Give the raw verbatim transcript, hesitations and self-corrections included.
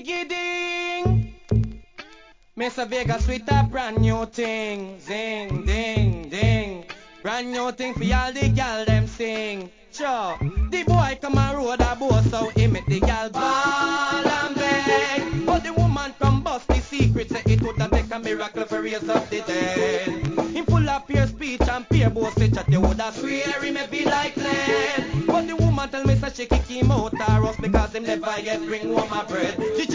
Diggy ding. Mister Vegas with a brand new thing. Zing, ding, ding. Brand new thing for all the gal them sing. Sure, the boy come and road a boss so he make the gal ball and beg. But the woman come bust the secret, say it would have take a miracle for raise up the dead. Him full of pure speech and pure boast, say chat you woulda swear he may be like lead. But the woman tell me say she kick him out or else because him never yet bring home a bread. She